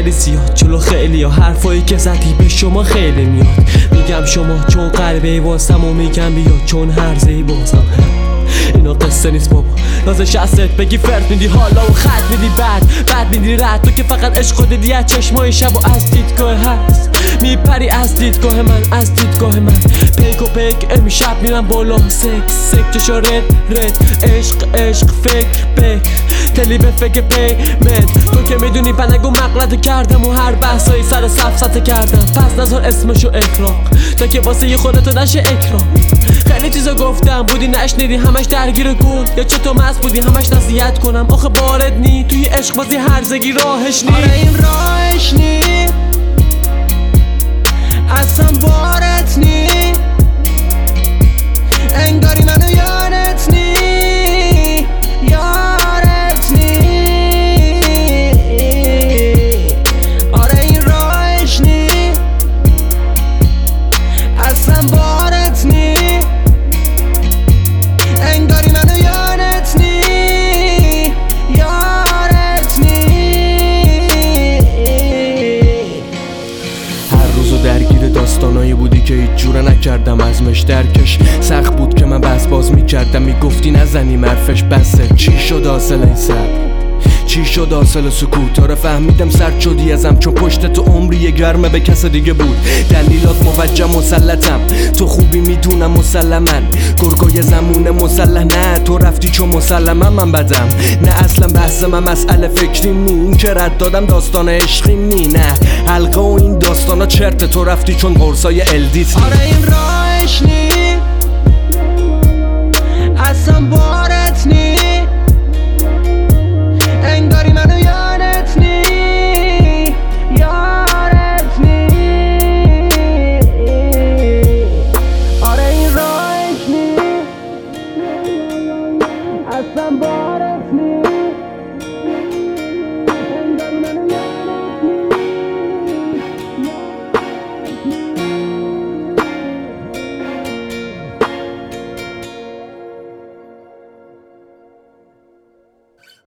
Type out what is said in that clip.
خیلی زیاد جلو خیلی ها حرفایی که زدی به شما خیلی میاد. میگم شما چون قلبه واسم و میگم بیا چون هرزهی بازم. اینا قصه نیست بابا، نازش هست بگی فرد میدی حالا و خط میدی بعد میدی رد. تو که فقط عشق دیدی از چشمای شب و از دیدگاه هست میپری از دیدگاه من، از دیدگاه من. پیک و پیک امشب میرم بالا، سک چشا رد عشق فکر تلی به فکر پیمنت. تو که میدونی پنگو مقلت کردم و هر بحثایی سر سفسته کردم. پس نظر اسمشو اکراق تا که واسه یه خودتو نشه اکرام. خیلی چیزا گفتم بودی نشنیدی، همش درگیر کن یا چطور مست بودی همش نصیحت کنم. آخه بارد نی توی عشق بازی هرزگی راهش نی. آره این راهش نی، اصلا بارت نی، انگاری منو یارت نی، یارت نی. آره این راهش نی، اصلا بارت نی، انگاری منو یارت نی، یارت نی. هر روزو درگیر داستانایی بودی که هیچ جوره نکردم ازمش درکش. سخت بود که من بس باز میکردم، میگفتی نزنی مرفش بسه. چی شد حاصل این صبر؟ چی شد حاصل سکوت؟ آره فهمیدم سرد شدی ازم، چون پشت تو عمری گرمه به کس دیگه بود. دلیلات موجه مسلطم، تو خوبی میدونم مسلمن. گرگای زمونه مسلح نه، تو رفتی چون مسلما من بدم. نه اصلا بحث من مسئله فکری نی، این که رد دادم داستان عشقی نی. نه حلقه و این داستانا چرته، تو رفتی چون قرصای الدیت نی. آره این راهش نی، اصلا بارت نی، انگاری منو یارت نی، یارت نی. آره این راهش نی، اصلا